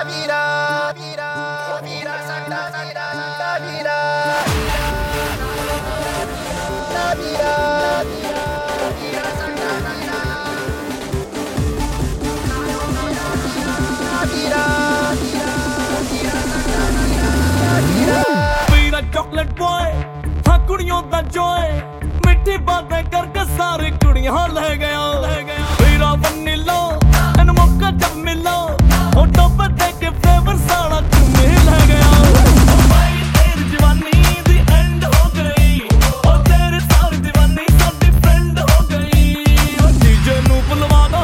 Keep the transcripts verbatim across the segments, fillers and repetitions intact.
chocolate boy हाँ कुड़ियों दा Joy मिठी बातें करके सारी कुड़ियां ले गया हीरा बन्नी लो इन मौका जब मिलो होठों पे देके फ्लेवर सारा तुम्हें ले गया भाई तेरी जवानी दी एंड हो गई और तेरी सारी दीवानी साडी फ्रेंड हो गई डीजे नू बुलवा दो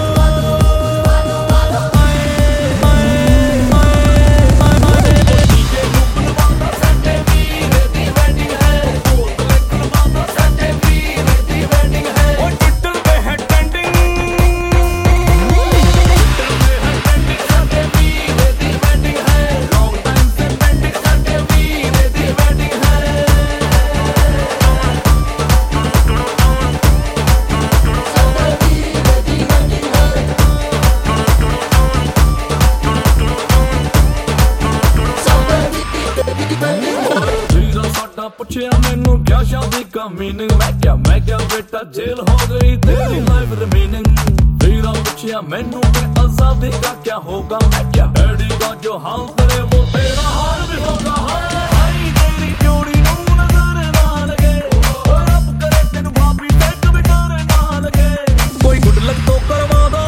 पूछया मैनू क्या शादी का मीनिंग मैं क्या मैं क्या बेटा जेल हो गई तेरी लाइफ रिमेनिंग हीरा पूछया मैनू के आजादी का क्या होगा मैं क्या डैडी का जो हाल करे वो तेरा हाल भी होगा भाई तेरी जोड़ी नू नजर ना लगे और अब करे तेनू भाभी से कभी डर ना लगे कोई गुड लक तो करवा दो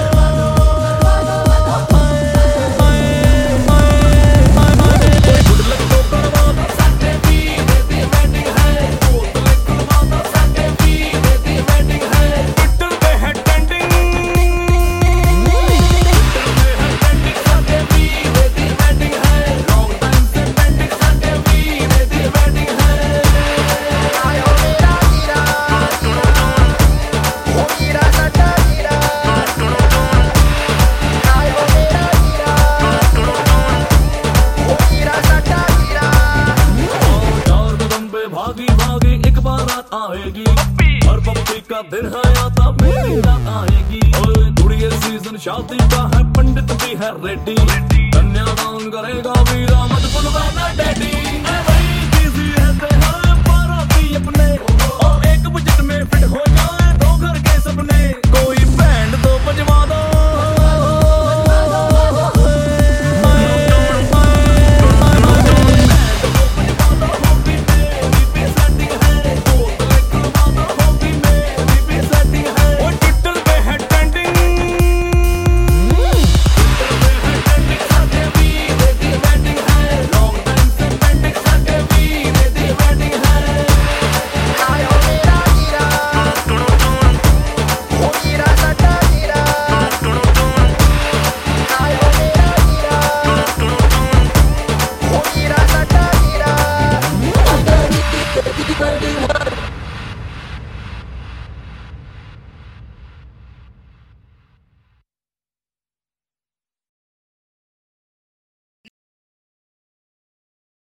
आएगी हर पप्पी का दिन है आता मेरी रात आएगी ओए कुड़िए सीजन शादी का है पंडित भी है रेडी कन्यादान करेगा वीरा मत बुलवाना डैडी भाई बिजी रहते हैं बाराती अपने और एक बजट में फिट हो